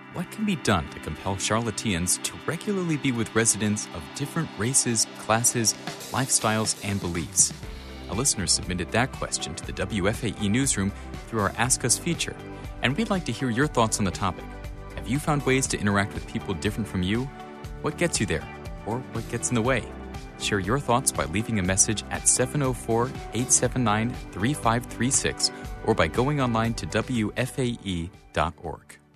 what can be done to compel Charlotteans to regularly be with residents of different races, classes, lifestyles, and beliefs? A listener submitted that question to the WFAE newsroom through our Ask Us feature, and we'd like to hear your thoughts on the topic. Have you found ways to interact with people different from you? What gets you there, or what gets in the way? Share your thoughts by leaving a message at 704-879-3536 or by going online to WFAE.org.